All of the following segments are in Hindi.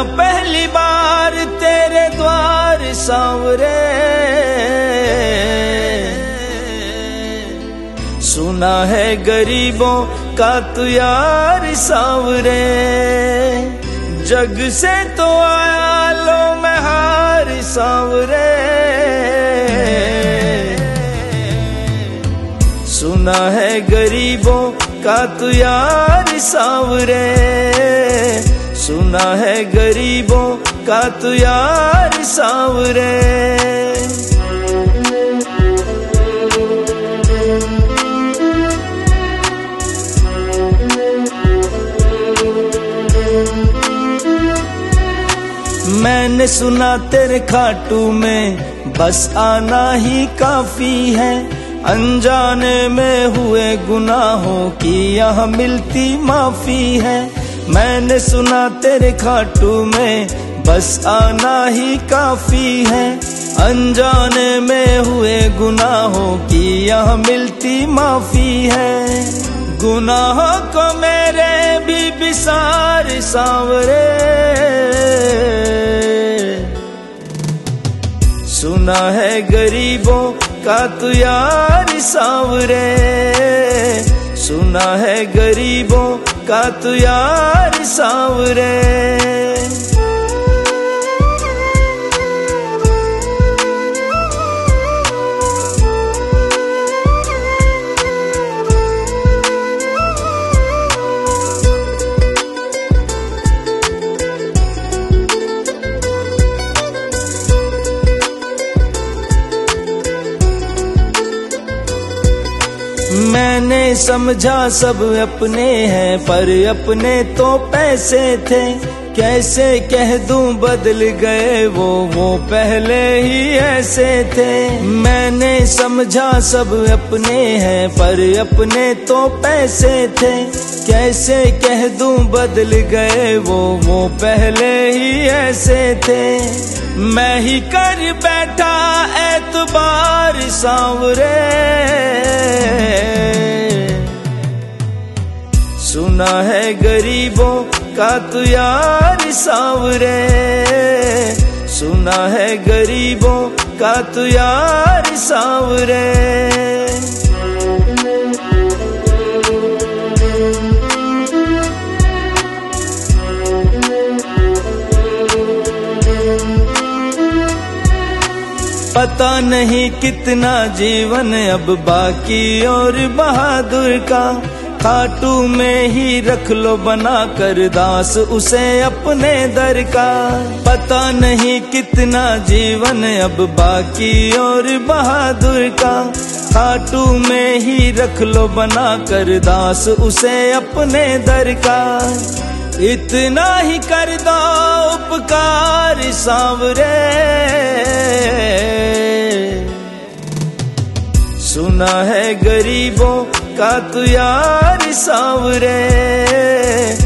पहली बार तेरे द्वार सांवरे, सुना है गरीबों का तू यार सांवरे। जग से तो आया लो मैं हार सांवरे, सुना है गरीबों का तू यार सांवरे, सुना है गरीबों का तू यार सांवरे। मैंने सुना तेरे खाटू में बस आना ही काफी है, अनजाने में हुए गुनाहों की यहाँ मिलती माफी है। मैंने सुना तेरे खाटू में बस आना ही काफी है, अनजाने में हुए गुनाहों की यहाँ मिलती माफी है। गुनाहों को मेरे भी बिसार सांवरे, सुना है गरीबों का तू यार सांवरे, सुना है गरीबों का तू यार सांवरे। मैंने समझा सब अपने हैं पर अपने तो पैसे थे, कैसे कह दूं बदल गए वो पहले ही ऐसे थे। मैंने समझा सब अपने हैं पर अपने तो पैसे थे, कैसे कह दूं बदल गए वो पहले ही ऐसे थे। मैं ही कर बैठा एतबार सांवरे, सुना है गरीबों का तू यार सांवरे, सुना है गरीबों का तू यार सांवरे। पता नहीं कितना जीवन अब बाकी और बहादुर का, खाटू में ही रख लो बना कर दास उसे अपने दर का। पता नहीं कितना जीवन अब बाकी और बहादुर का, खाटू में ही रख लो बना कर दास उसे अपने दर का। इतना ही कर दो उपकार सांवरे, सुना है गरीबों का तू यार सांवरे,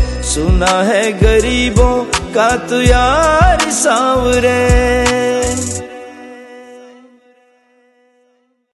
सुना है गरीबों का तू यार सांवरे।